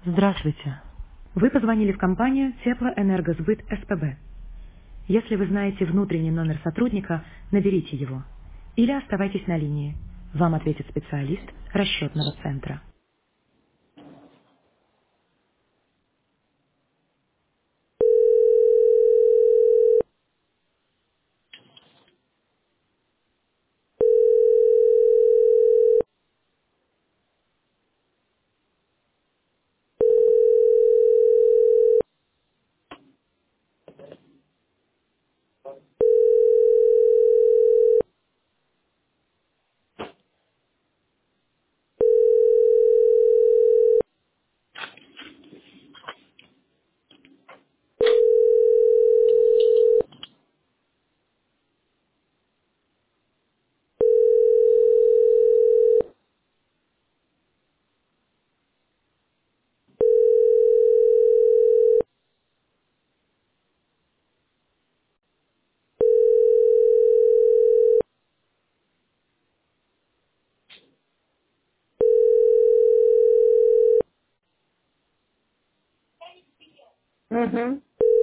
Здравствуйте. Вы позвонили в компанию Теплоэнергосбыт СПБ. Если вы знаете внутренний номер сотрудника, наберите его. Или оставайтесь на линии. Вам ответит специалист расчетного центра. Угу.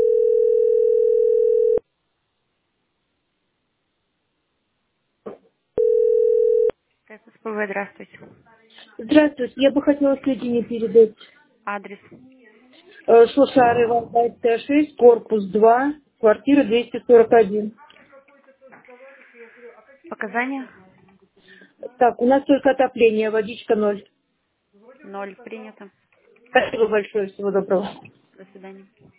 ССПВ, здравствуйте. Здравствуйте, я бы хотела сведения передать. Адрес. Шушары, Валдай, Т6, корпус 2, квартира 241. Показания? Так, у нас только отопление, водичка ноль. Ноль. Принято. Спасибо большое, всего доброго. До свидания.